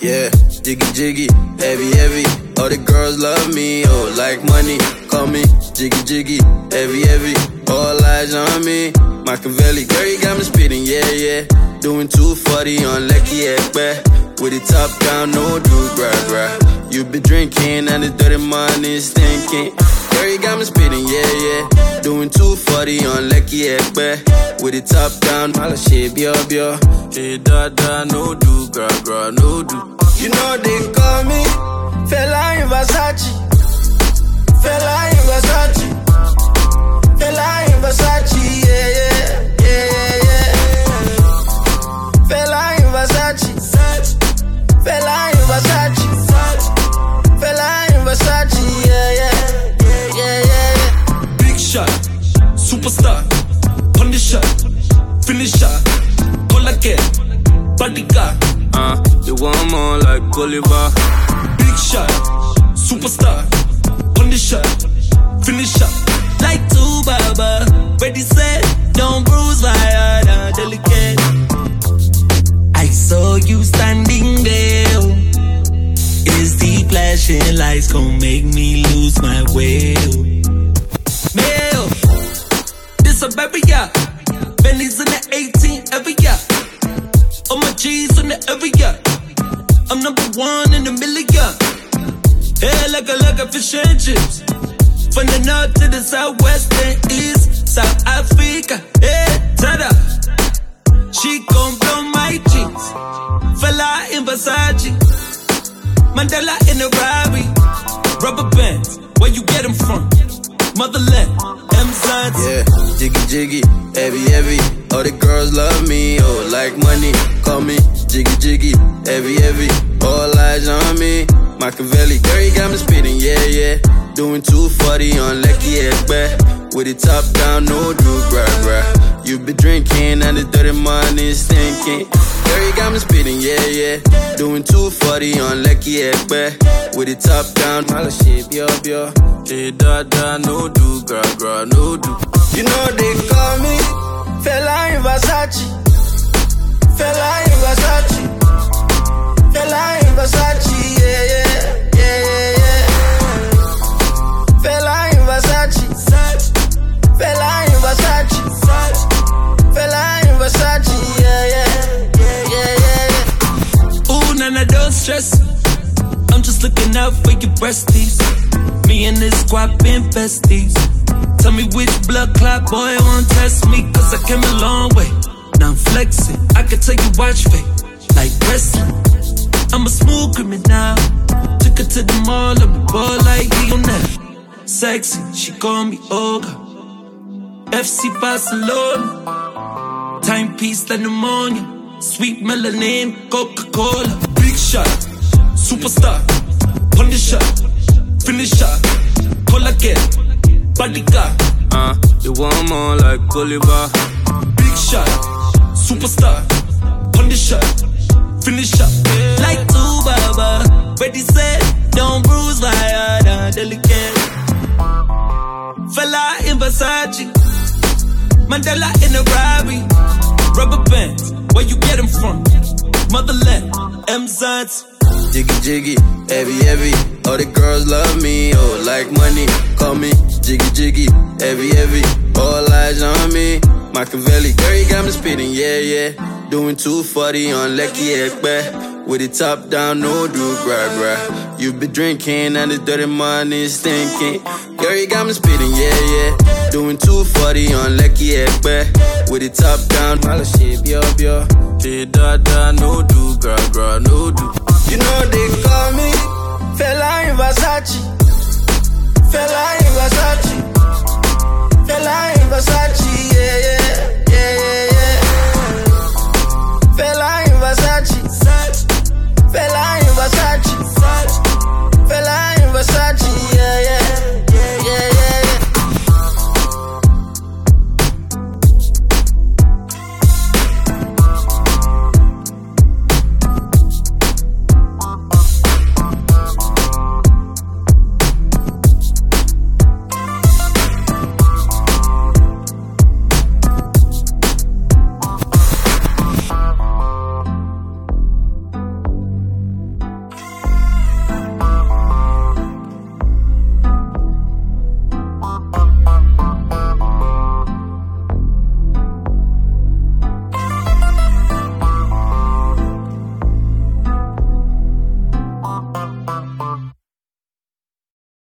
Yeah, jiggy jiggy, heavy heavy. All the girls love me, oh, like money. Call me jiggy jiggy, heavy heavy. All eyes on me, Machiavelli. Girl, you got me spitting, yeah, yeah. Doing 240 on Lecky Ekpe. With the top down, no do, gra. You been drinking and the dirty money stinking. Girl, you got me spitting, yeah, yeah. Doing 240 on Lecky Ekpe. With the top down, all the shit, bio. Hey, da, no do, gra, no do. You know they call me Fela in Versace. Fela in Versace. Fela in Versace, yeah. Fela in Versace. Fela in Versace. Fela in Versace, yeah. Big shot, superstar, punisher, finisher, all again, bodyguard. You want more like Bolivar. Big shot, superstar, punisher, finisher. Like two Baba, ready set, don't bruise my heart, delicate. I saw you standing there. Is the flashing lights gon' make me lose my way? Mail, this a baby, yeah. Benny's in the 18 every year. All my G's in the every year. I'm #1 in a million. Hey, like a fish and chips. From the north to the southwest and east, South Africa, hey, tada. She gon' blow my cheeks. Fela in Versace, Mandela in a Rari. Rubber bands, where you get them from? Motherland, M-Sons. Yeah, jiggy jiggy, heavy heavy. All the girls love me, oh, like money. Call me jiggy jiggy, heavy heavy. All eyes on me, Machiavelli. Girl, you got me spitting, yeah. Doing 240 on Lecky Ekpe. With the top down, no do, gra. You been drinking and the dirty money stinking. Girl, you got me spitting, yeah. Doing 240 on Lecky Ekpe. With the top down, all the shit, bio. Hey, da, no do, gra, no do. You know they call me Fela in Versace. Fela in Versace. Fela in Versace, yeah. Fela in Versace. Fela in Versace. Fela in Versace, yeah. Ooh, nana, don't stress. I'm just looking out for your breasties. Me and this squad been besties. Tell me which blood clot boy won't test me, cause I came a long way. Now I'm flexing, I can tell you watch fake, like wrestling. I'm a smooth criminal. Took her to the mall, let me ball like Lionel. Sexy, she call me Olga. FC Barcelona. Timepiece like pneumonia. Sweet melanin, Coca-Cola. Big shot, superstar, punisher, finisher, all again, bodyguard. You want more like Bolivar. Big shot, superstar, punisher, finisher. Like two Baba, ready set, don't bruise my heart, delicate. Fela in Versace, Mandela in a Rari. Rubber bands, where you get them from? Motherland, M-Sons. Jiggy jiggy, heavy heavy. All the girls love me, oh, like money. Call me jiggy jiggy, heavy heavy. All eyes on me, Machiavelli. Girl, you got me spitting, yeah. Doing 240 on Lecky Ekpe. With the top down, no do, gra. You been drinking and the dirty money stinking. Girl, you got me spitting, yeah. Doing 240 on Lecky Ekpe. With the top down, all the shit, bio. Hey, da, no do, gra, no do. You know they call me Fela in Versace.